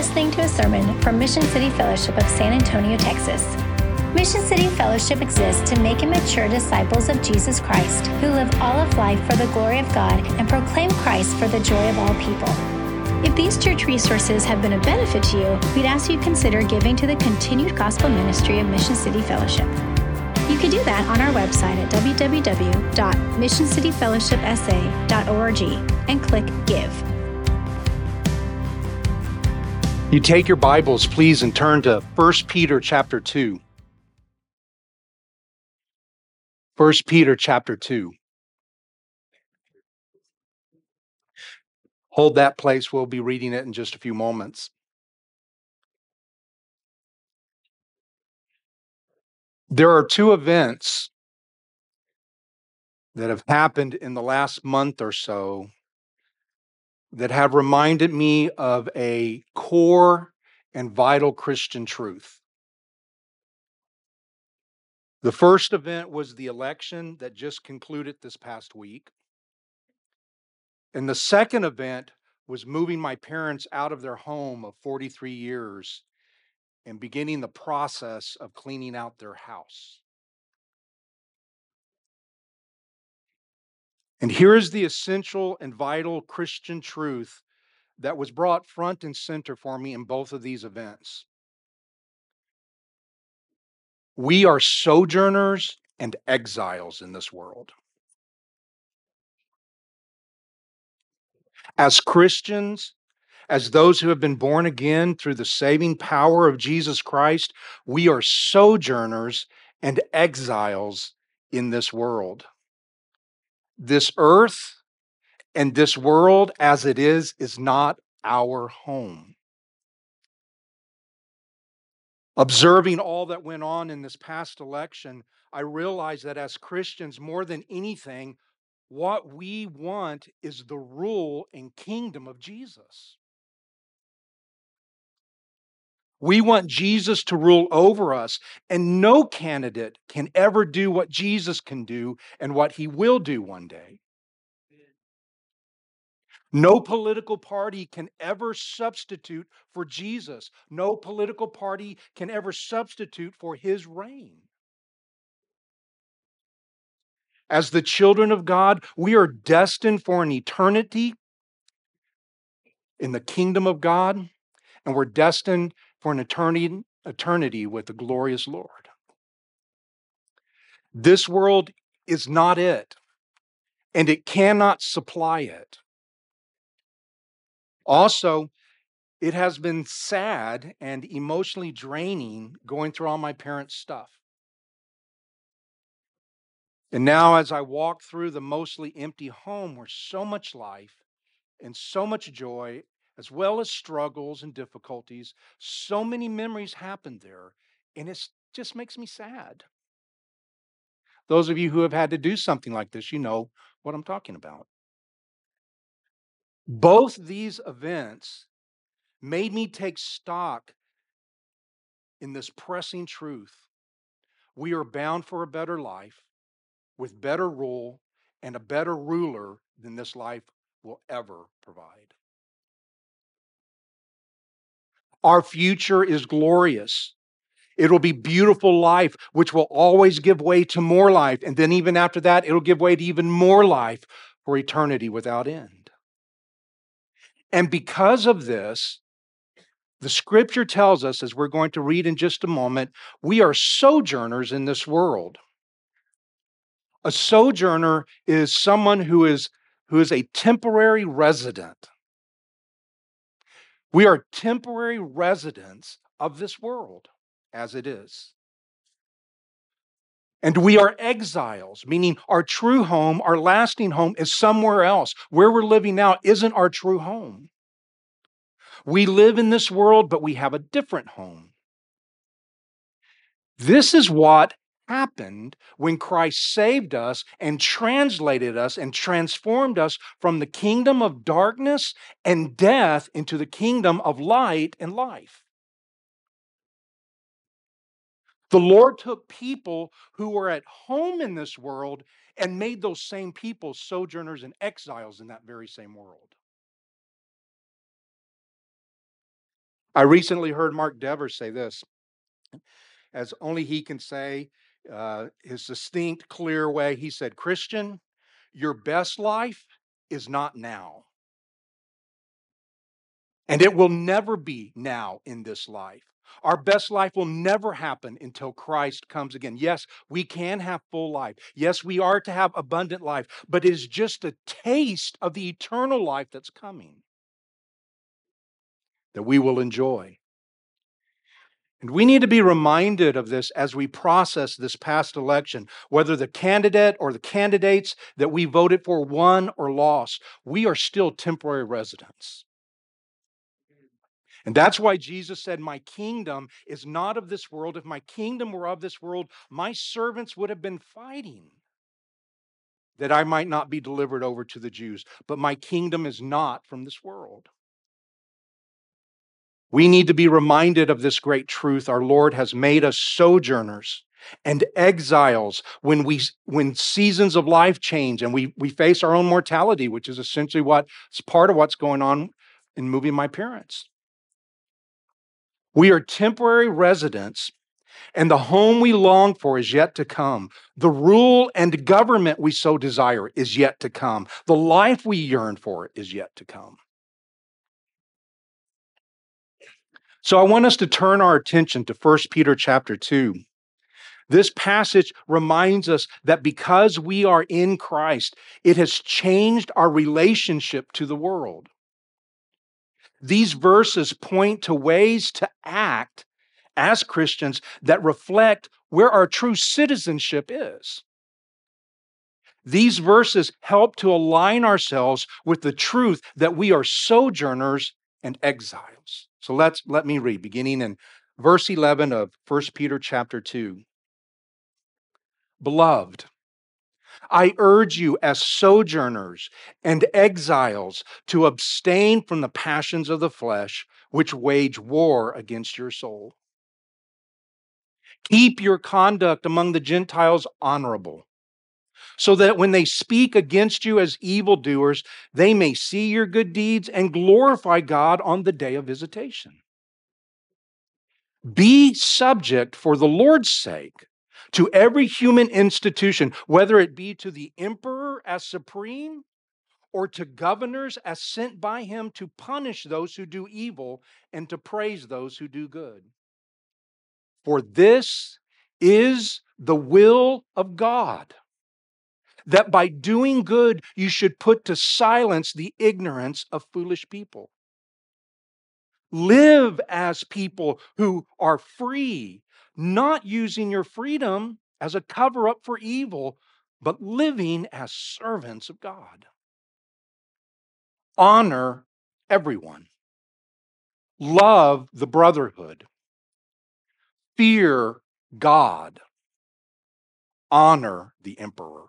listening to a sermon from Mission City Fellowship of San Antonio, Texas. Mission City Fellowship exists to make and mature disciples of Jesus Christ who live all of life for the glory of God and proclaim Christ for the joy of all people. If these church resources have been a benefit to you, we'd ask you consider giving to the continued gospel ministry of Mission City Fellowship. You can do that on our website at www.missioncityfellowshipsa.org and click Give. You take your Bibles, please, and turn to 1 Peter chapter 2. 1 Peter chapter 2. Hold that place. We'll be reading it in just a few moments. There are two events that have happened in the last month or so that have reminded me of a core and vital Christian truth. The first event was the election that just concluded this past week. And the second event was moving my parents out of their home of 43 years and beginning the process of cleaning out their house. And here is the essential and vital Christian truth that was brought front and center for me in both of these events. We are sojourners and exiles in this world. As Christians, as those who have been born again through the saving power of Jesus Christ, we are sojourners and exiles in this world. This earth and this world as it is not our home. Observing all that went on in this past election, I realized that as Christians, more than anything, what we want is the rule and kingdom of Jesus. We want Jesus to rule over us, and no candidate can ever do what Jesus can do and what he will do one day. No political party can ever substitute for Jesus. No political party can ever substitute for his reign. As the children of God, we are destined for an eternity in the kingdom of God, and we're destined for an eternity with the glorious Lord. This world is not it, and it cannot supply it. Also, it has been sad and emotionally draining going through all my parents' stuff. And now, as I walk through the mostly empty home where so much life and so much joy, as well as struggles and difficulties, so many memories happened there, and it just makes me sad. Those of you who have had to do something like this, you know what I'm talking about. Both these events made me take stock in this pressing truth. We are bound for a better life with better rule and a better ruler than this life will ever provide. Our future is glorious. It'll be beautiful life, which will always give way to more life. And then even after that, it'll give way to even more life for eternity without end. And because of this, the scripture tells us, as we're going to read in just a moment, we are sojourners in this world. A sojourner is someone who is a temporary resident. We are temporary residents of this world as it is. And we are exiles, meaning our true home, our lasting home is somewhere else. Where we're living now isn't our true home. We live in this world, but we have a different home. This is what happened when Christ saved us and translated us and transformed us from the kingdom of darkness and death into the kingdom of light and life. The Lord took people who were at home in this world and made those same people sojourners and exiles in that very same world. I recently heard Mark Devers say this, as only he can say, his distinct, clear way. He said, Christian, your best life is not now. And it will never be now in this life. Our best life will never happen until Christ comes again. Yes, we can have full life. Yes, we are to have abundant life, but it is just a taste of the eternal life that's coming that we will enjoy. And we need to be reminded of this as we process this past election, whether the candidate or the candidates that we voted for won or lost, we are still temporary residents. And that's why Jesus said, My kingdom is not of this world. If my kingdom were of this world, my servants would have been fighting that I might not be delivered over to the Jews. But my kingdom is not from this world. We need to be reminded of this great truth. Our Lord has made us sojourners and exiles when seasons of life change and we face our own mortality, which is essentially what's part of what's going on in moving my parents. We are temporary residents, and the home we long for is yet to come. The rule and government we so desire is yet to come. The life we yearn for is yet to come. So I want us to turn our attention to 1 Peter chapter 2. This passage reminds us that because we are in Christ, it has changed our relationship to the world. These verses point to ways to act as Christians that reflect where our true citizenship is. These verses help to align ourselves with the truth that we are sojourners and exiles. So let me read, beginning in verse 11 of 1 Peter chapter 2. Beloved, I urge you as sojourners and exiles to abstain from the passions of the flesh, which wage war against your soul. Keep your conduct among the Gentiles honorable, so that when they speak against you as evildoers, they may see your good deeds and glorify God on the day of visitation. Be subject for the Lord's sake to every human institution, whether it be to the emperor as supreme or to governors as sent by him to punish those who do evil and to praise those who do good. For this is the will of God, that by doing good you should put to silence the ignorance of foolish people. Live as people who are free, not using your freedom as a cover up for evil, but living as servants of God. Honor everyone. Love the brotherhood. Fear God. Honor the emperor.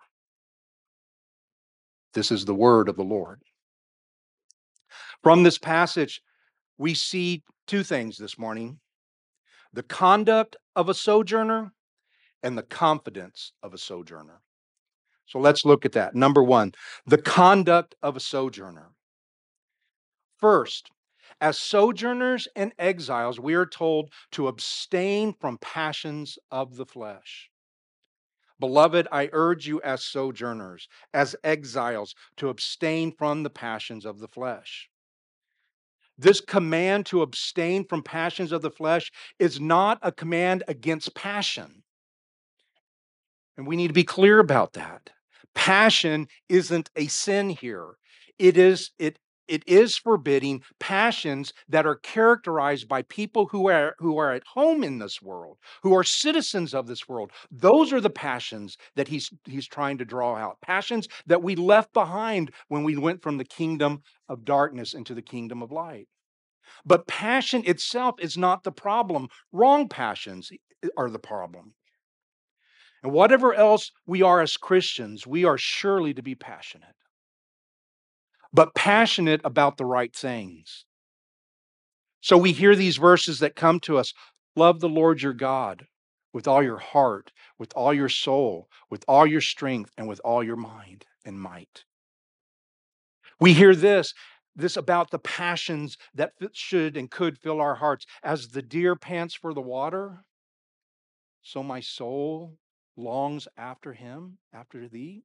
This is the word of the Lord. From this passage, we see two things this morning: the conduct of a sojourner and the confidence of a sojourner. So let's look at that. Number one, the conduct of a sojourner. First, as sojourners and exiles, we are told to abstain from passions of the flesh. Beloved, I urge you as sojourners, as exiles, to abstain from the passions of the flesh. This command to abstain from passions of the flesh is not a command against passion. And we need to be clear about that. Passion isn't a sin here. It is forbidding passions that are characterized by people who are at home in this world, who are citizens of this world. Those are the passions that he's trying to draw out. Passions that we left behind when we went from the kingdom of darkness into the kingdom of light. But passion itself is not the problem. Wrong passions are the problem. And whatever else we are as Christians, we are surely to be passionate, but passionate about the right things. So we hear these verses that come to us: love the Lord your God with all your heart, with all your soul, with all your strength, and with all your mind and might. We hear this, this about the passions that should and could fill our hearts. As the deer pants for the water, so my soul longs after him, after thee.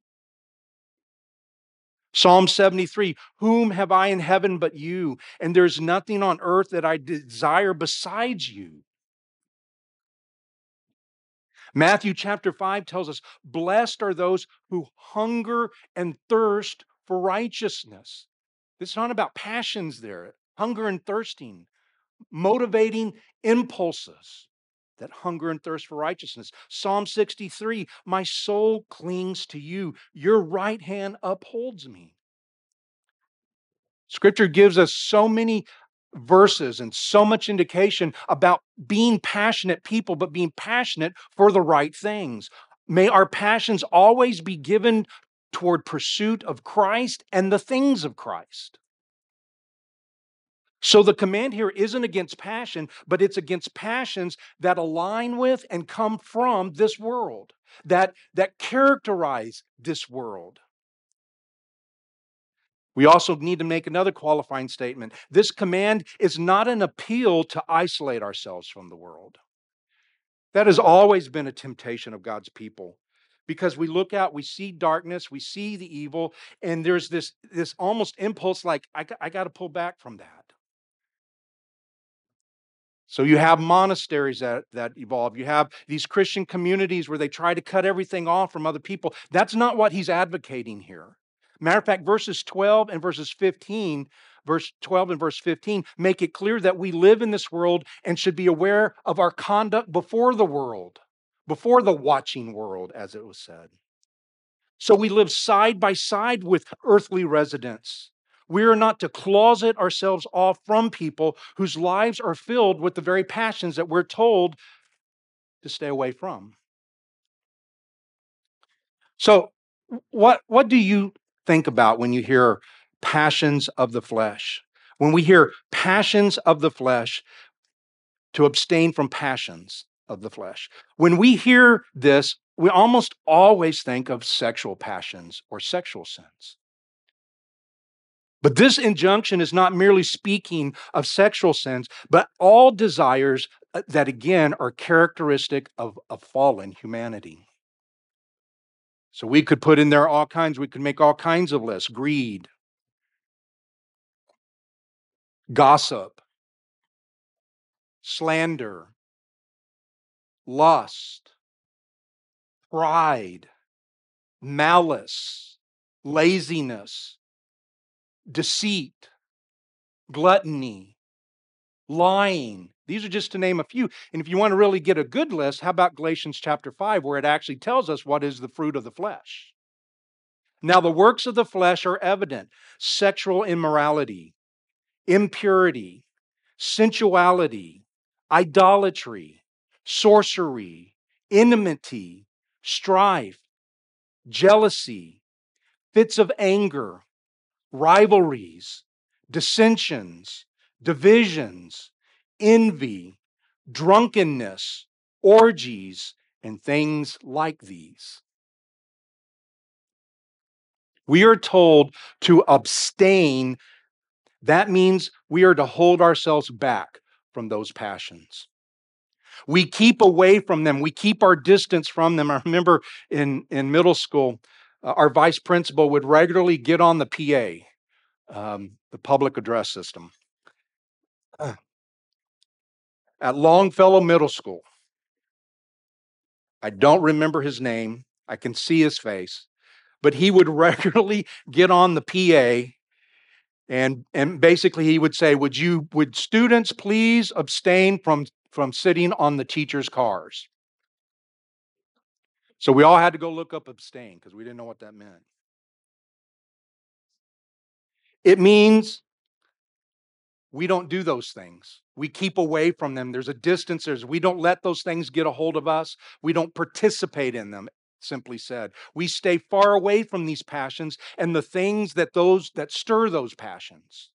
Psalm 73, whom have I in heaven but you? And there's nothing on earth that I desire besides you. Matthew chapter 5 tells us, blessed are those who hunger and thirst for righteousness. It's not about passions there, hunger and thirsting, motivating impulses that hunger and thirst for righteousness. Psalm 63, my soul clings to you. Your right hand upholds me. Scripture gives us so many verses and so much indication about being passionate people, but being passionate for the right things. May our passions always be given toward pursuit of Christ and the things of Christ. So the command here isn't against passion, but it's against passions that align with and come from this world, that characterize this world. We also need to make another qualifying statement. This command is not an appeal to isolate ourselves from the world. That has always been a temptation of God's people. Because we look out, we see darkness, we see the evil, and there's this almost impulse like, I got to pull back from that. So you have monasteries that evolve. You have these Christian communities where they try to cut everything off from other people. That's not what he's advocating here. Matter of fact, verse 12 and verse 15 make it clear that we live in this world and should be aware of our conduct before the world, before the watching world, as it was said. So we live side by side with earthly residents. We are not to closet ourselves off from people whose lives are filled with the very passions that we're told to stay away from. So, what do you think about when you hear passions of the flesh? When we hear passions of the flesh, to abstain from passions of the flesh. When we hear this, we almost always think of sexual passions or sexual sins. But this injunction is not merely speaking of sexual sins, but all desires that, again, are characteristic of fallen humanity. So we could put in there we could make all kinds of lists: greed, gossip, slander, lust, pride, malice, laziness, deceit, gluttony, lying. These are just to name a few. And if you want to really get a good list, how about Galatians chapter 5, where it actually tells us what is the fruit of the flesh? Now, the works of the flesh are evident: sexual immorality, impurity, sensuality, idolatry, sorcery, enmity, strife, jealousy, fits of anger, rivalries, dissensions, divisions, envy, drunkenness, orgies, and things like these. We are told to abstain. That means we are to hold ourselves back from those passions. We keep away from them. We keep our distance from them. I remember in middle school, our vice principal would regularly get on the PA, the public address system, at Longfellow Middle School. I don't remember his name. I can see his face. But he would regularly get on the PA and basically he would say, would students please abstain from sitting on the teachers' cars? So we all had to go look up abstain because we didn't know what that meant. It means we don't do those things. We keep away from them. There's a distance. We don't let those things get a hold of us. We don't participate in them, simply said. We stay far away from these passions and the things that stir those passions.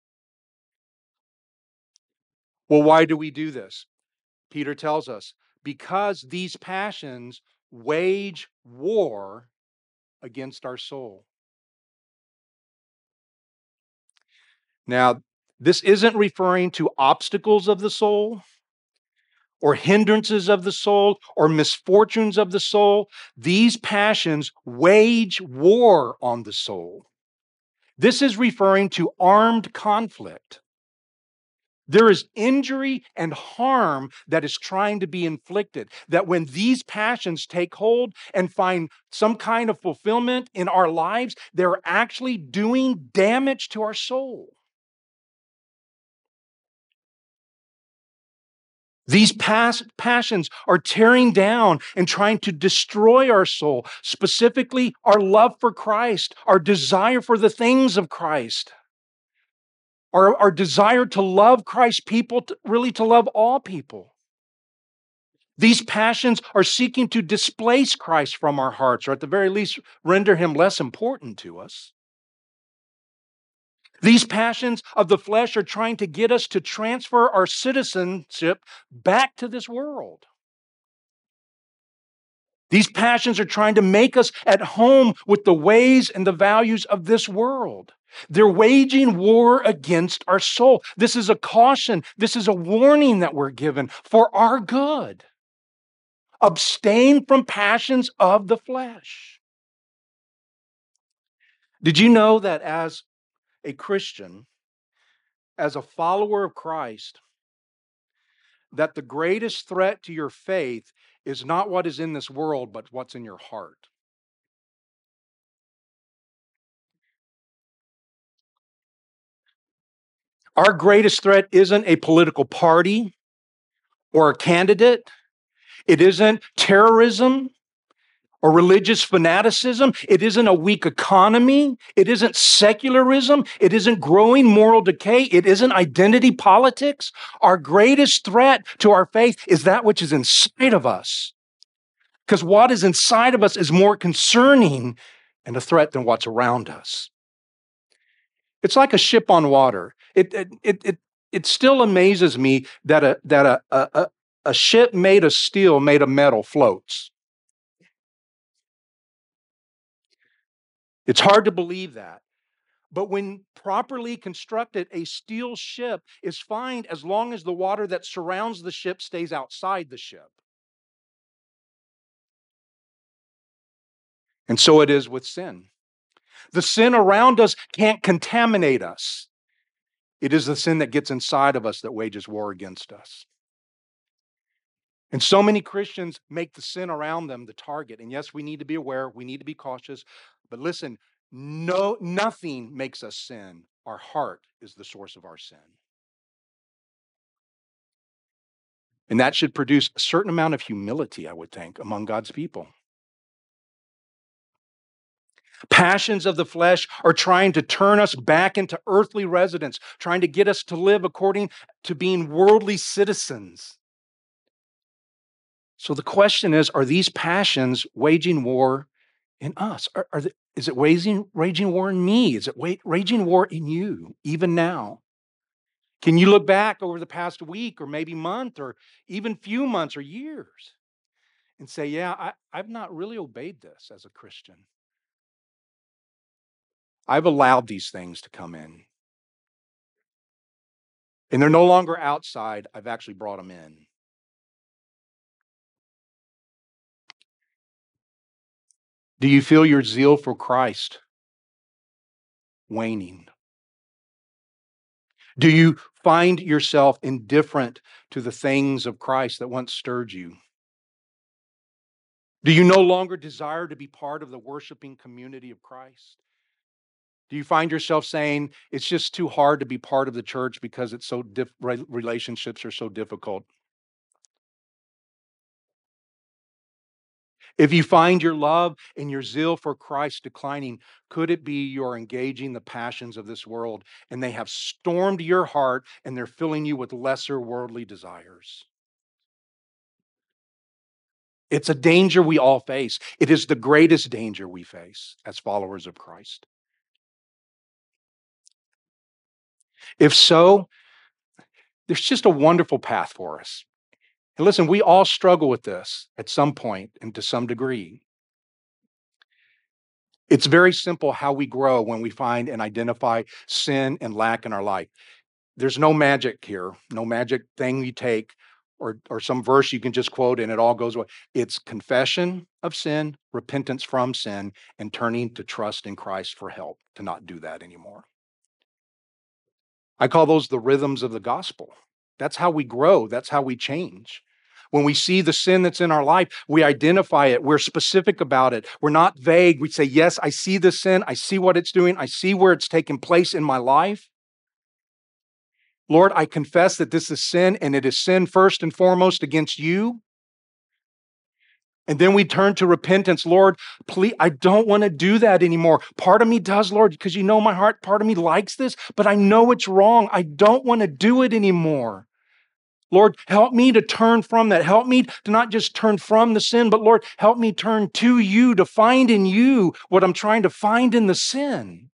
Well, why do we do this? Peter tells us, because these passions wage war against our soul. Now, this isn't referring to obstacles of the soul or hindrances of the soul or misfortunes of the soul. These passions wage war on the soul. This is referring to armed conflict. There is injury and harm that is trying to be inflicted. That when these passions take hold and find some kind of fulfillment in our lives, they're actually doing damage to our soul. These passions are tearing down and trying to destroy our soul, specifically our love for Christ, our desire for the things of Christ, our desire to love Christ's people, really to love all people. These passions are seeking to displace Christ from our hearts, or at the very least, render him less important to us. These passions of the flesh are trying to get us to transfer our citizenship back to this world. These passions are trying to make us at home with the ways and the values of this world. They're waging war against our soul. This is a caution. This is a warning that we're given for our good. Abstain from passions of the flesh. Did you know that as a Christian, as a follower of Christ, that the greatest threat to your faith is not what is in this world, but what's in your heart? Our greatest threat isn't a political party or a candidate. It isn't terrorism or religious fanaticism. It isn't a weak economy. It isn't secularism. It isn't growing moral decay. It isn't identity politics. Our greatest threat to our faith is that which is inside of us. Because what is inside of us is more concerning and a threat than what's around us. It's like a ship on water. It still amazes me that a ship made of steel, made of metal, floats. It's hard to believe that. But when properly constructed, a steel ship is fine as long as the water that surrounds the ship stays outside the ship. And so it is with sin. The sin around us can't contaminate us. It is the sin that gets inside of us that wages war against us. And so many Christians make the sin around them the target. And yes, we need to be aware, we need to be cautious. But listen, nothing makes us sin. Our heart is the source of our sin. And that should produce a certain amount of humility, I would think, among God's people. Passions of the flesh are trying to turn us back into earthly residents, trying to get us to live according to being worldly citizens. So the question is, are these passions waging war in us? Is it waging war in me? Is it waging war in you, even now? Can you look back over the past week or maybe month or even few months or years and say, yeah, I've not really obeyed this as a Christian. I've allowed these things to come in. And they're no longer outside. I've actually brought them in. Do you feel your zeal for Christ waning? Do you find yourself indifferent to the things of Christ that once stirred you? Do you no longer desire to be part of the worshiping community of Christ? Do you find yourself saying, it's just too hard to be part of the church because it's so relationships are so difficult? If you find your love and your zeal for Christ declining, could it be you're engaging the passions of this world and they have stormed your heart and they're filling you with lesser worldly desires? It's a danger we all face. It is the greatest danger we face as followers of Christ. If so, there's just a wonderful path for us. And listen, we all struggle with this at some point and to some degree. It's very simple how we grow when we find and identify sin and lack in our life. There's no magic here, no magic thing you take or some verse you can just quote and it all goes away. It's confession of sin, repentance from sin, and turning to trust in Christ for help to not do that anymore. I call those the rhythms of the gospel. That's how we grow, that's how we change. When we see the sin that's in our life, we identify it. We're specific about it. We're not vague. We say, yes, I see the sin. I see what it's doing. I see where it's taking place in my life. Lord, I confess that this is sin and it is sin first and foremost against you. And then we turn to repentance. Lord, please, I don't want to do that anymore. Part of me does, Lord, because you know my heart. Part of me likes this, but I know it's wrong. I don't want to do it anymore. Lord, help me to turn from that. Help me to not just turn from the sin, but Lord, help me turn to you to find in you what I'm trying to find in the sin.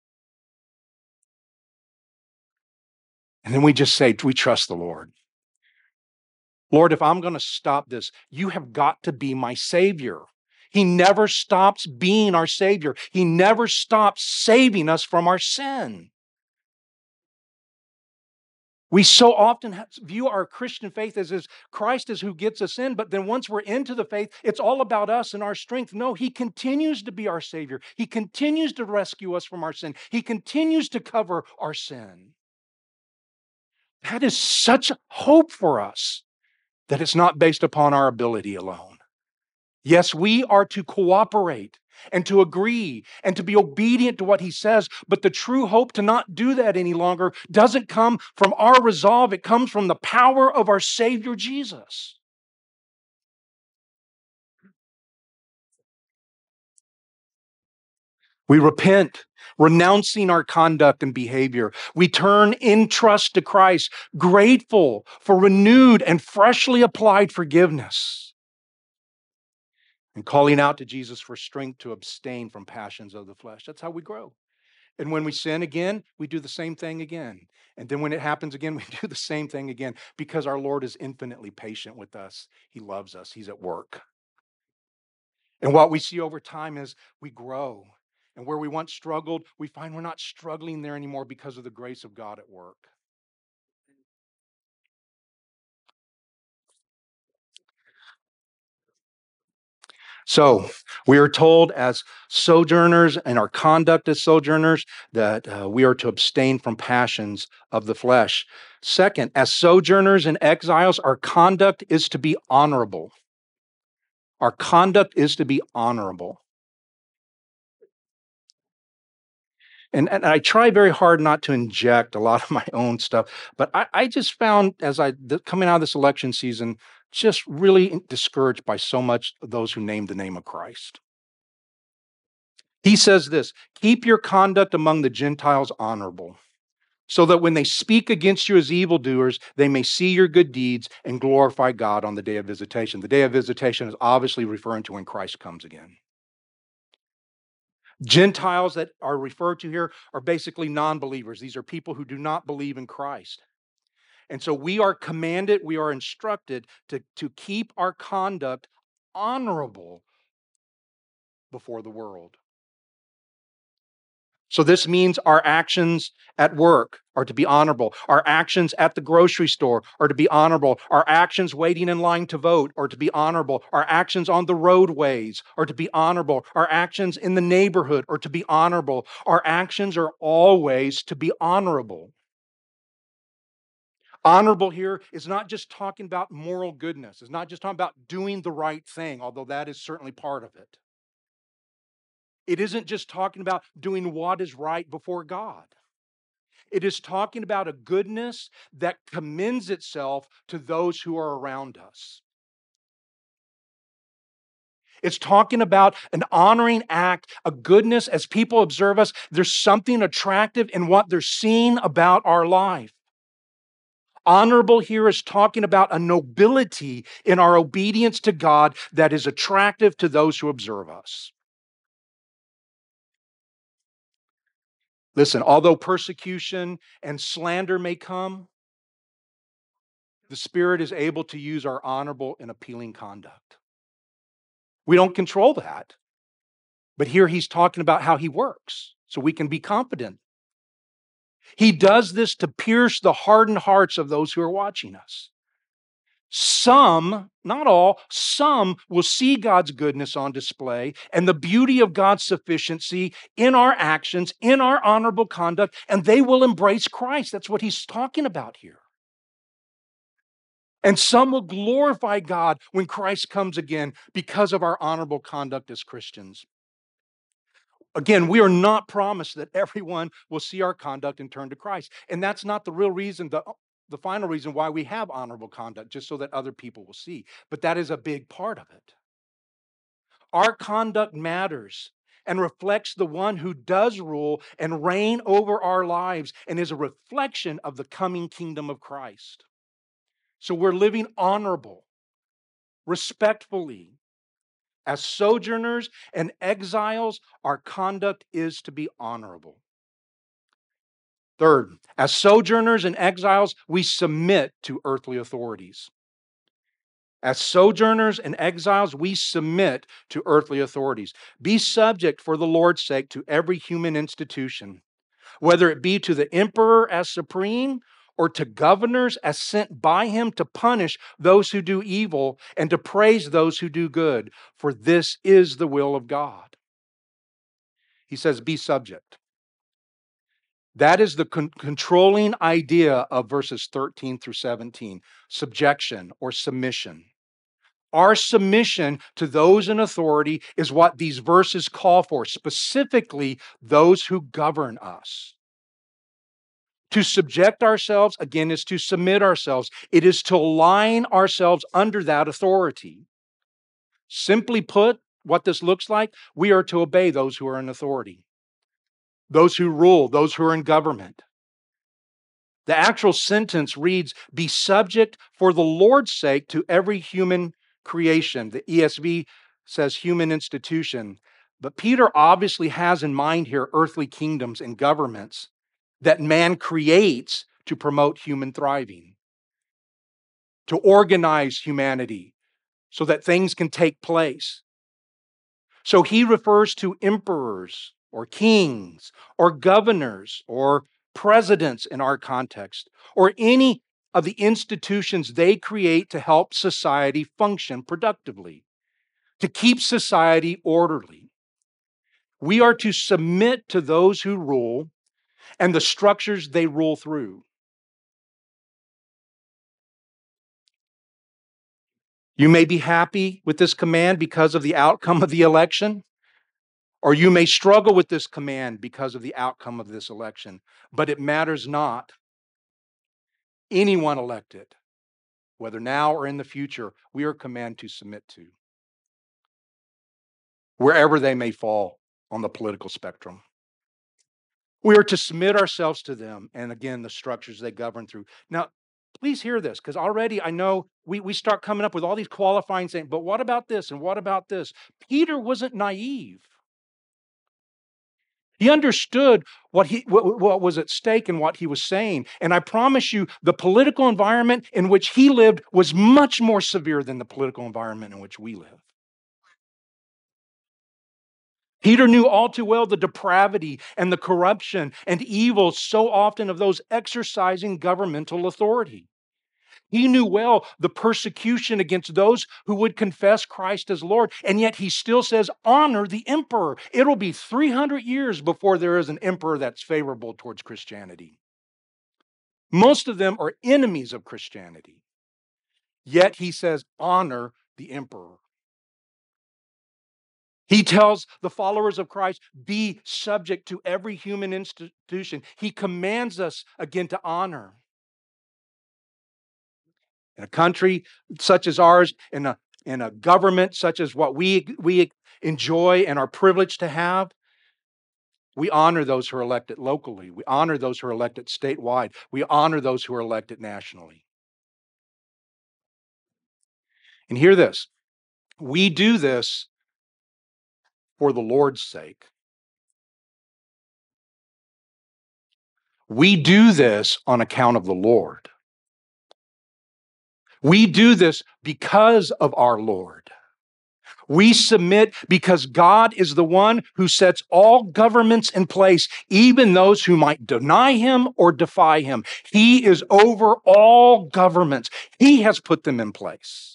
And then we just say, we trust the Lord. Lord, if I'm going to stop this, you have got to be my Savior. He never stops being our Savior. He never stops saving us from our sin. We so often view our Christian faith as Christ is who gets us in, but then once we're into the faith, it's all about us and our strength. No, He continues to be our Savior. He continues to rescue us from our sin. He continues to cover our sin. That is such hope for us that it's not based upon our ability alone. Yes, we are to cooperate and to agree and to be obedient to what He says, but the true hope to not do that any longer doesn't come from our resolve. It comes from the power of our Savior Jesus. We repent, renouncing our conduct and behavior. We turn in trust to Christ, grateful for renewed and freshly applied forgiveness, and calling out to Jesus for strength to abstain from passions of the flesh. That's how we grow. And when we sin again, we do the same thing again. And then when it happens again, we do the same thing again because our Lord is infinitely patient with us. He loves us. He's at work. And what we see over time is we grow. And where we once struggled, we find we're not struggling there anymore because of the grace of God at work. So we are told as sojourners and our conduct as sojourners that we are to abstain from passions of the flesh. Second, as sojourners and exiles, our conduct is to be honorable. Our conduct is to be honorable. And I try very hard not to inject a lot of my own stuff, but I just found coming out of this election season, just really discouraged by so much of those who name the name of Christ. He says this, keep your conduct among the Gentiles honorable, so that when they speak against you as evildoers, they may see your good deeds and glorify God on the day of visitation. The day of visitation is obviously referring to when Christ comes again. Gentiles that are referred to here are basically non-believers. These are people who do not believe in Christ. And so we are commanded, we are instructed to keep our conduct honorable before the world. So this means our actions at work are to be honorable. Our actions at the grocery store are to be honorable. Our actions waiting in line to vote are to be honorable. Our actions on the roadways are to be honorable. Our actions in the neighborhood are to be honorable. Our actions are always to be honorable. Honorable here is not just talking about moral goodness. It's not just talking about doing the right thing, although that is certainly part of it. It isn't just talking about doing what is right before God. It is talking about a goodness that commends itself to those who are around us. It's talking about an honoring act, a goodness as people observe us. There's something attractive in what they're seeing about our life. Honorable here is talking about a nobility in our obedience to God that is attractive to those who observe us. Listen, although persecution and slander may come, the Spirit is able to use our honorable and appealing conduct. We don't control that, But here he's talking about how he works, so we can be confident. He does this to pierce the hardened hearts of those who are watching us. Some, not all, some will see God's goodness on display and the beauty of God's sufficiency in our actions, in our honorable conduct, and they will embrace Christ. That's what he's talking about here. And some will glorify God when Christ comes again because of our honorable conduct as Christians. Again, we are not promised that everyone will see our conduct and turn to Christ. And that's not the real reason, the final reason why we have honorable conduct, just so that other people will see. But that is a big part of it. Our conduct matters and reflects the one who does rule and reign over our lives and is a reflection of the coming kingdom of Christ. So we're living honorable, respectfully. As sojourners and exiles, our conduct is to be honorable. Third, as sojourners and exiles, we submit to earthly authorities. As sojourners and exiles, we submit to earthly authorities. Be subject for the Lord's sake to every human institution, whether it be to the emperor as supreme or to governors as sent by him to punish those who do evil and to praise those who do good, for this is the will of God. He says, be subject. That is the controlling idea of verses 13 through 17, subjection or submission. Our submission to those in authority is what these verses call for, specifically those who govern us. To subject ourselves, again, is to submit ourselves. It is to align ourselves under that authority. Simply put, what this looks like, we are to obey those who are in authority, those who rule, those who are in government. The actual sentence reads, be subject for the Lord's sake to every human creation. The ESV says human institution. But Peter obviously has in mind here earthly kingdoms and governments that man creates to promote human thriving, to organize humanity so that things can take place. So he refers to emperors or kings or governors or presidents in our context, or any of the institutions they create to help society function productively, to keep society orderly. We are to submit to those who rule and the structures they rule through. You may be happy with this command because of the outcome of the election, or you may struggle with this command because of the outcome of this election, but it matters not. Anyone elected, whether now or in the future, we are commanded to submit to, wherever they may fall on the political spectrum. We are to submit ourselves to them, and again, the structures they govern through. Now, please hear this, because already I know we start coming up with all these qualifying things, but what about this and what about this? Peter wasn't naive. He understood what was at stake and what he was saying. And I promise you, the political environment in which he lived was much more severe than the political environment in which we live. Peter knew all too well the depravity and the corruption and evil so often of those exercising governmental authority. He knew well the persecution against those who would confess Christ as Lord, and yet he still says, honor the emperor. It'll be 300 years before there is an emperor that's favorable towards Christianity. Most of them are enemies of Christianity. Yet he says, honor the emperor. He tells the followers of Christ, be subject to every human institution. He commands us again to honor. In a country such as ours, in a government such as what we enjoy and are privileged to have, we honor those who are elected locally. We honor those who are elected statewide. We honor those who are elected nationally. And hear this, we do this for the Lord's sake. We do this on account of the Lord. We do this because of our Lord. We submit because God is the one who sets all governments in place, even those who might deny him or defy him. He is over all governments. He has put them in place.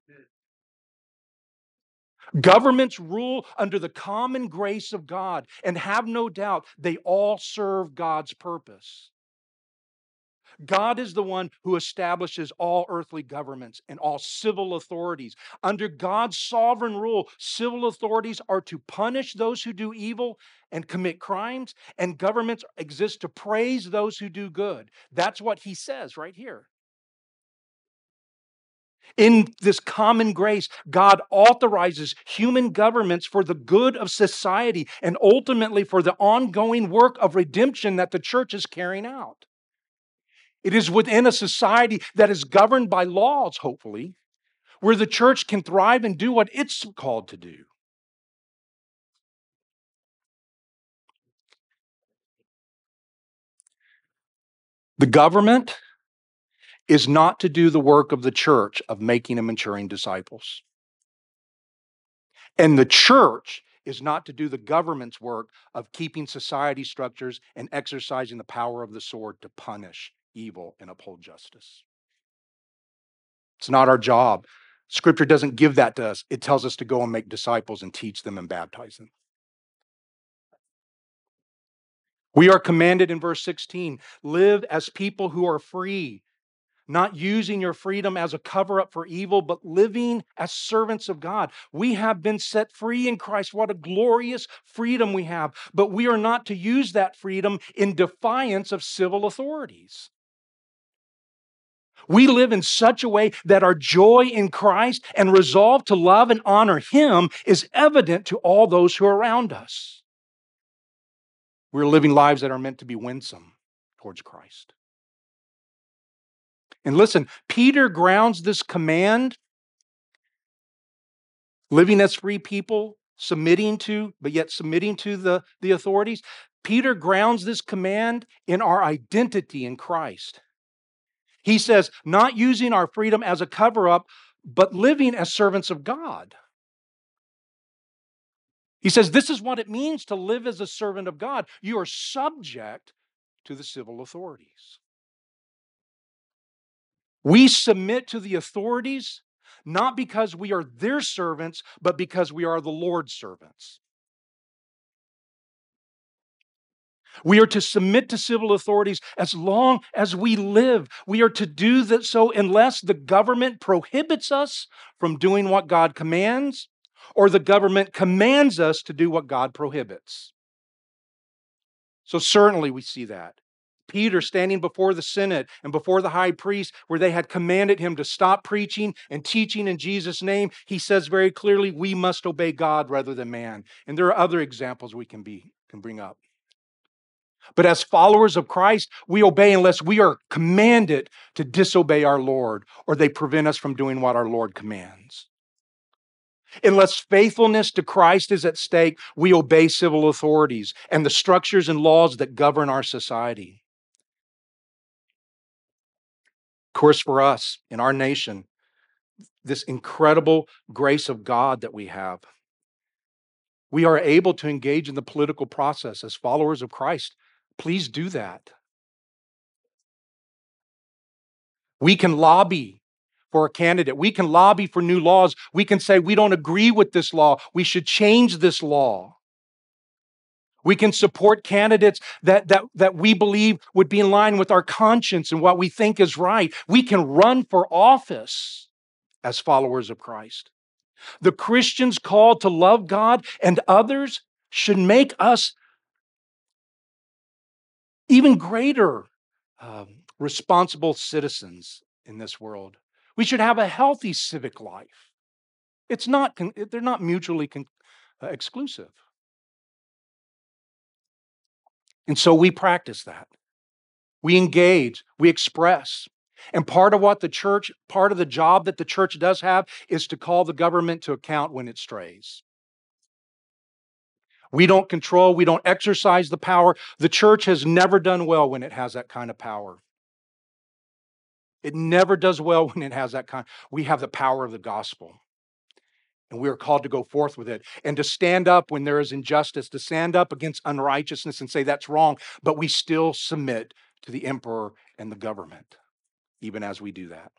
Governments rule under the common grace of God, and have no doubt they all serve God's purpose. God is the one who establishes all earthly governments and all civil authorities. Under God's sovereign rule, civil authorities are to punish those who do evil and commit crimes, and governments exist to praise those who do good. That's what he says right here. In this common grace, God authorizes human governments for the good of society and ultimately for the ongoing work of redemption that the church is carrying out. It is within a society that is governed by laws, hopefully, where the church can thrive and do what it's called to do. The government is not to do the work of the church of making and maturing disciples. And the church is not to do the government's work of keeping society structures and exercising the power of the sword to punish evil and uphold justice. It's not our job. Scripture doesn't give that to us. It tells us to go and make disciples and teach them and baptize them. We are commanded in verse 16, live as people who are free, not using your freedom as a cover up for evil, but living as servants of God. We have been set free in Christ. What a glorious freedom we have. But we are not to use that freedom in defiance of civil authorities. We live in such a way that our joy in Christ and resolve to love and honor Him is evident to all those who are around us. We're living lives that are meant to be winsome towards Christ. And listen, Peter grounds this command, living as free people, submitting to the authorities. Peter grounds this command in our identity in Christ. He says, not using our freedom as a cover-up, but living as servants of God. He says, this is what it means to live as a servant of God. You are subject to the civil authorities. We submit to the authorities not because we are their servants, but because we are the Lord's servants. We are to submit to civil authorities as long as we live. We are to do that so unless the government prohibits us from doing what God commands, or the government commands us to do what God prohibits. So certainly we see that. Peter standing before the Senate and before the high priest, where they had commanded him to stop preaching and teaching in Jesus' name, he says very clearly, we must obey God rather than man. And there are other examples we can bring up. But as followers of Christ, we obey unless we are commanded to disobey our Lord, or they prevent us from doing what our Lord commands. Unless faithfulness to Christ is at stake, we obey civil authorities and the structures and laws that govern our society. Of course, for us, in our nation, this incredible grace of God that we have, we are able to engage in the political process as followers of Christ. Please do that. We can lobby for a candidate. We can lobby for new laws. We can say we don't agree with this law. We should change this law. We can support candidates that we believe would be in line with our conscience and what we think is right. We can run for office as followers of Christ. The Christians called to love God and others should make us even greater responsible citizens in this world. We should have a healthy civic life. They're not mutually exclusive. And so we practice that. We engage, we express. And part of the job that the church does have is to call the government to account when it strays. We don't control, we don't exercise the power. The church has never done well when it has that kind of power. It never does well when it has that kind. We have the power of the gospel. And we are called to go forth with it and to stand up when there is injustice, to stand up against unrighteousness and say that's wrong, but we still submit to the emperor and the government, even as we do that.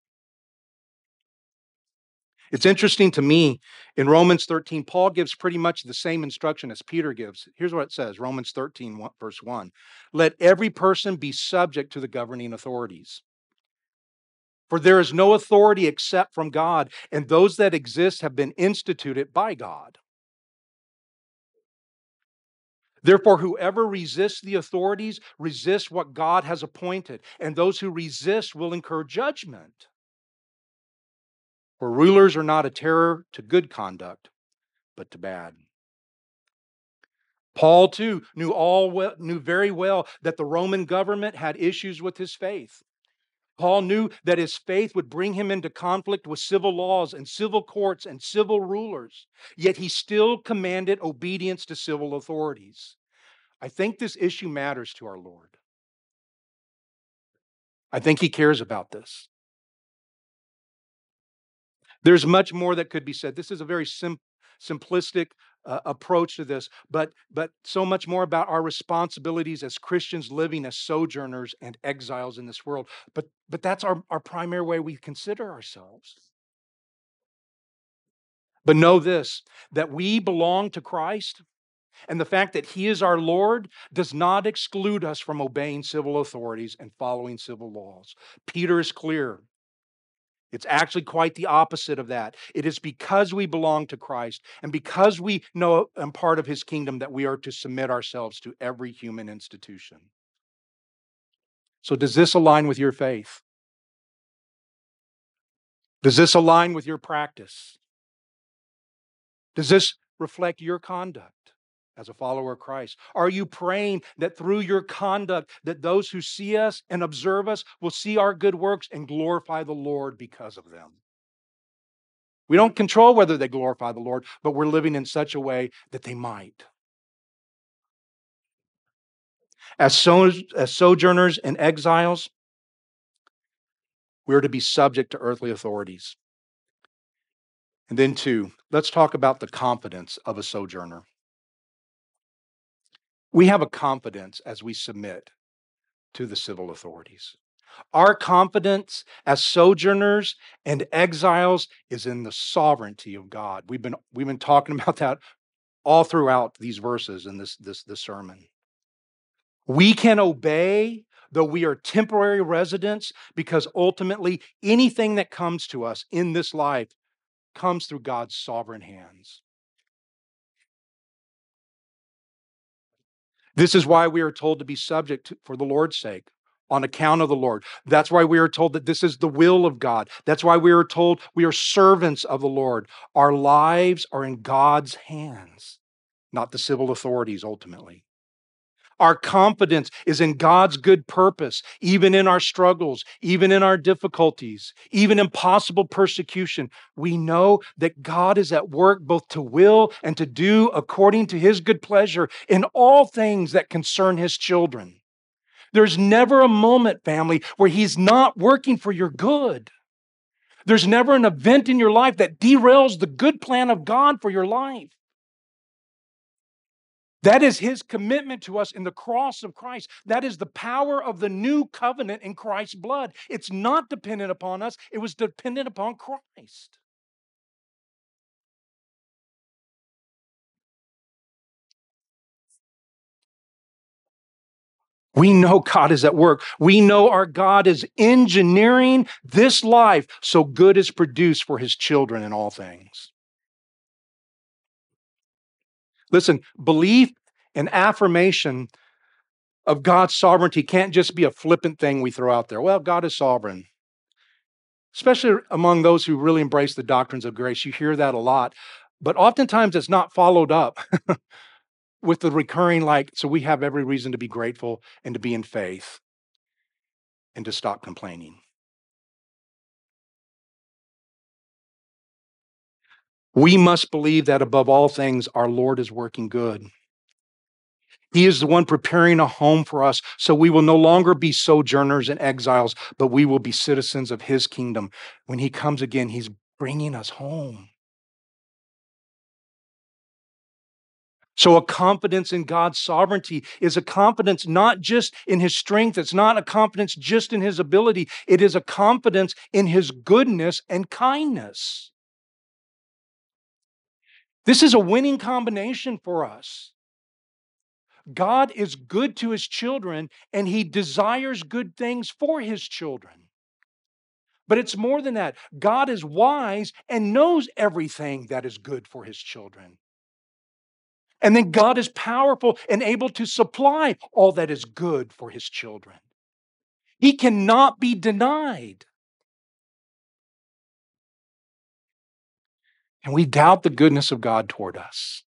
It's interesting to me, in Romans 13, Paul gives pretty much the same instruction as Peter gives. Here's what it says, Romans 13, verse 1. Let every person be subject to the governing authorities. For there is no authority except from God, and those that exist have been instituted by God. Therefore, whoever resists the authorities resists what God has appointed, and those who resist will incur judgment. For rulers are not a terror to good conduct, but to bad. Paul, too, knew very well that the Roman government had issues with his faith. Paul knew that his faith would bring him into conflict with civil laws and civil courts and civil rulers, yet he still commanded obedience to civil authorities. I think this issue matters to our Lord. I think he cares about this. There's much more that could be said. This is a very simplistic approach to this, but so much more about our responsibilities as Christians living as sojourners and exiles in this world. But that's our primary way we consider ourselves. But know this, that we belong to Christ, and the fact that He is our Lord does not exclude us from obeying civil authorities and following civil laws. Peter is clear. It's actually quite the opposite of that. It is because we belong to Christ and because we know and part of His kingdom that we are to submit ourselves to every human institution. So does this align with your faith? Does this align with your practice? Does this reflect your conduct as a follower of Christ? Are you praying that through your conduct that those who see us and observe us will see our good works and glorify the Lord because of them? We don't control whether they glorify the Lord, but we're living in such a way that they might. As sojourners and exiles, we're to be subject to earthly authorities. And then two, let's talk about the confidence of a sojourner. We have a confidence as we submit to the civil authorities. Our confidence as sojourners and exiles is in the sovereignty of God. We've been talking about that all throughout these verses in this sermon. We can obey, though we are temporary residents, because ultimately anything that comes to us in this life comes through God's sovereign hands. This is why we are told to be subject for the Lord's sake, on account of the Lord. That's why we are told that this is the will of God. That's why we are told we are servants of the Lord. Our lives are in God's hands, not the civil authorities ultimately. Our confidence is in God's good purpose, even in our struggles, even in our difficulties, even in possible persecution. We know that God is at work both to will and to do according to His good pleasure in all things that concern His children. There's never a moment, family, where He's not working for your good. There's never an event in your life that derails the good plan of God for your life. That is His commitment to us in the cross of Christ. That is the power of the new covenant in Christ's blood. It's not dependent upon us. It was dependent upon Christ. We know God is at work. We know our God is engineering this life so good is produced for His children in all things. Listen, belief and affirmation of God's sovereignty can't just be a flippant thing we throw out there. Well, God is sovereign. Especially among those who really embrace the doctrines of grace, you hear that a lot. But oftentimes it's not followed up with the recurring, so we have every reason to be grateful and to be in faith and to stop complaining. We must believe that above all things, our Lord is working good. He is the one preparing a home for us, so we will no longer be sojourners and exiles, but we will be citizens of His kingdom. When He comes again, He's bringing us home. So a confidence in God's sovereignty is a confidence not just in his strength. It's not a confidence just in his ability. It is a confidence in his goodness and kindness. This is a winning combination for us. God is good to his children, and he desires good things for his children. But it's more than that. God is wise and knows everything that is good for his children. And then God is powerful and able to supply all that is good for his children. He cannot be denied. And we doubt the goodness of God toward us.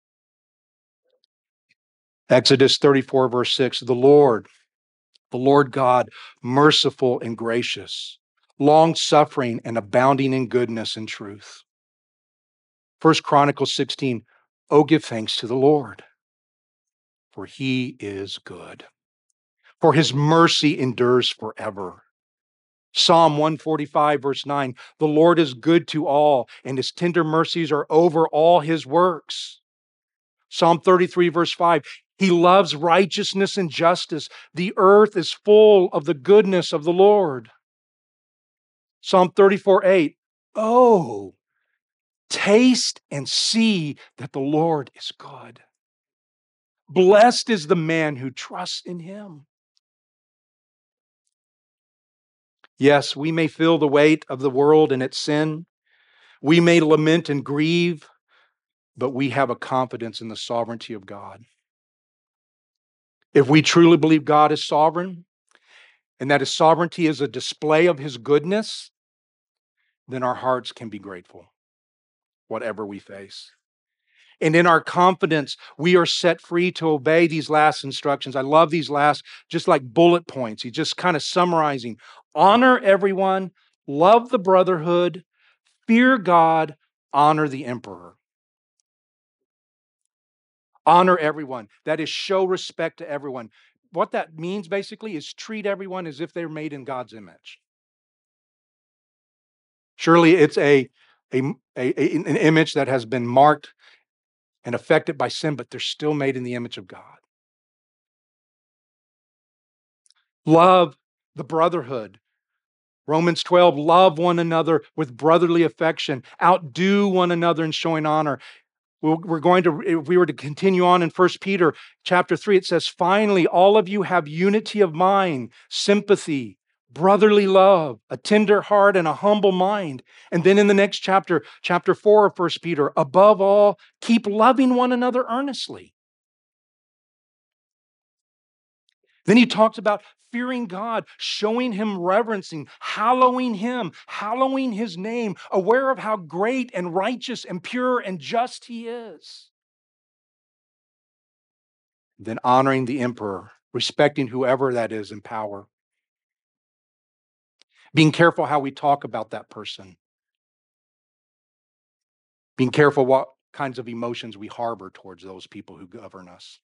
Exodus 34, verse 6, the Lord God, merciful and gracious, long-suffering and abounding in goodness and truth. 1 Chronicles 16, oh, give thanks to the Lord, for he is good, for his mercy endures forever. Psalm 145, verse 9, the Lord is good to all, and his tender mercies are over all his works. Psalm 33, verse 5, he loves righteousness and justice. The earth is full of the goodness of the Lord. Psalm 34, 8, oh, taste and see that the Lord is good. Blessed is the man who trusts in him. Yes, we may feel the weight of the world and its sin. We may lament and grieve, but we have a confidence in the sovereignty of God. If we truly believe God is sovereign and that his sovereignty is a display of his goodness, then our hearts can be grateful, whatever we face. And in our confidence, we are set free to obey these last instructions. I love these last, just like bullet points. He's just kind of summarizing. Honor everyone, love the brotherhood, fear God, honor the emperor. Honor everyone. That is, show respect to everyone. What that means basically is treat everyone as if they're made in God's image. Surely it's an image that has been marked and affected by sin, but they're still made in the image of God. Love the brotherhood. Romans 12, love one another with brotherly affection. Outdo one another in showing honor. We're going to, if we were to continue on in 1 Peter chapter 3, it says, finally, all of you have unity of mind, sympathy, brotherly love, a tender heart, and a humble mind. And then in the next chapter, chapter 4 of 1 Peter, above all, keep loving one another earnestly. Then he talks about fearing God, showing him reverencing, hallowing him, hallowing his name, aware of how great and righteous and pure and just he is. Then honoring the emperor, respecting whoever that is in power. Being careful how we talk about that person. Being careful what kinds of emotions we harbor towards those people who govern us.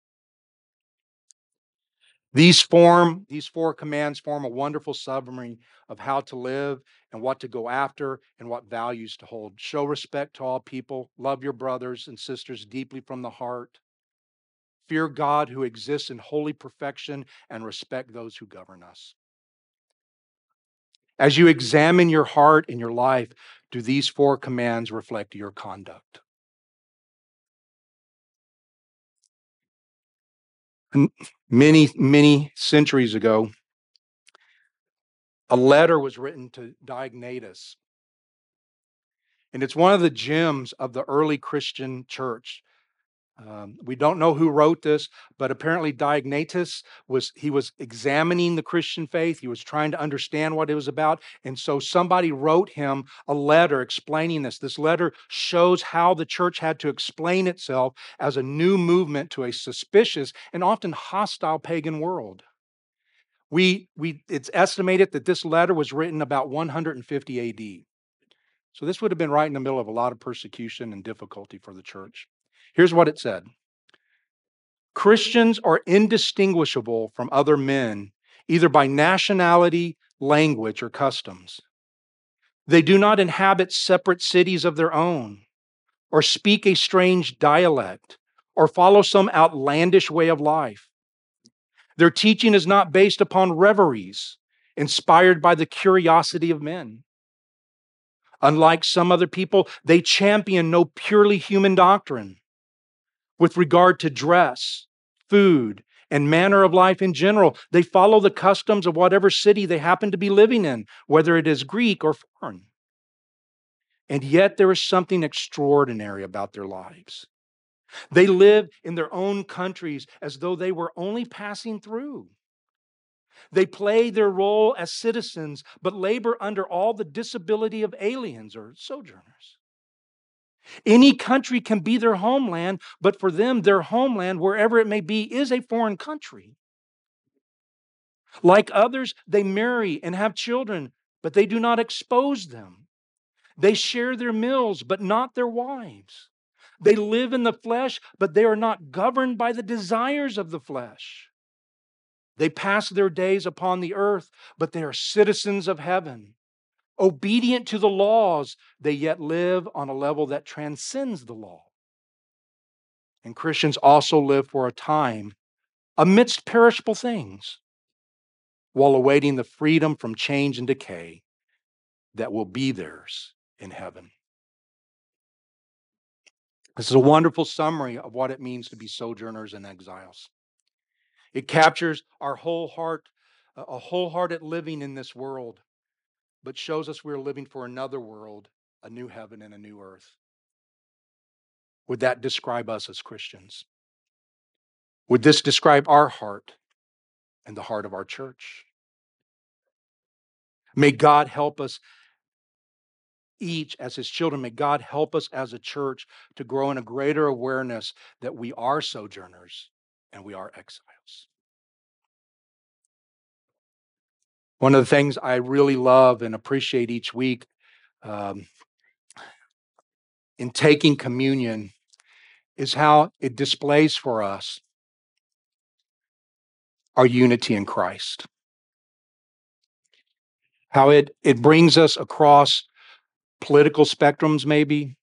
These four commands form a wonderful summary of how to live and what to go after and what values to hold. Show respect to all people. Love your brothers and sisters deeply from the heart. Fear God who exists in holy perfection and respect those who govern us. As you examine your heart and your life, do these four commands reflect your conduct? And many centuries ago, a letter was written to Diognetus. And it's one of the gems of the early Christian church. We don't know who wrote this, but apparently Diognetus was examining the Christian faith. He was trying to understand what it was about. And so somebody wrote him a letter explaining this. This letter shows how the church had to explain itself as a new movement to a suspicious and often hostile pagan world. It's estimated that this letter was written about 150 AD. So this would have been right in the middle of a lot of persecution and difficulty for the church. Here's what it said. Christians are indistinguishable from other men, either by nationality, language, or customs. They do not inhabit separate cities of their own, or speak a strange dialect, or follow some outlandish way of life. Their teaching is not based upon reveries inspired by the curiosity of men. Unlike some other people, they champion no purely human doctrine with regard to dress, food, and manner of life in general. They follow the customs of whatever city they happen to be living in, whether it is Greek or foreign. And yet there is something extraordinary about their lives. They live in their own countries as though they were only passing through. They play their role as citizens, but labor under all the disability of aliens or sojourners. Any country can be their homeland, but for them, their homeland, wherever it may be, is a foreign country. Like others, they marry and have children, but they do not expose them. They share their meals, but not their wives. They live in the flesh, but they are not governed by the desires of the flesh. They pass their days upon the earth, but they are citizens of heaven. Obedient to the laws, they yet live on a level that transcends the law. And Christians also live for a time amidst perishable things, while awaiting the freedom from change and decay that will be theirs in heaven. This is a wonderful summary of what it means to be sojourners and exiles. It captures our a wholehearted living in this world, but shows us we're living for another world, a new heaven and a new earth. Would that describe us as Christians? Would this describe our heart and the heart of our church? May God help us each as His children. May God help us as a church to grow in a greater awareness that we are sojourners and we are exiles. One of the things I really love and appreciate each week in taking communion is how it displays for us our unity in Christ. How it brings us across political spectrums, maybe,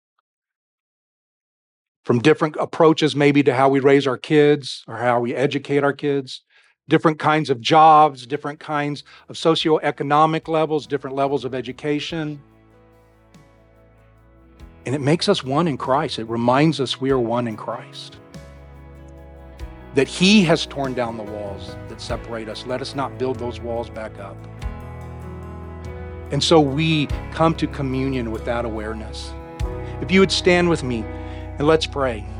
from different approaches maybe to how we raise our kids or how we educate our kids, different kinds of jobs, different kinds of socioeconomic levels, different levels of education. And it makes us one in Christ. It reminds us we are one in Christ. That He has torn down the walls that separate us. Let us not build those walls back up. And so we come to communion with that awareness. If you would stand with me and let's pray.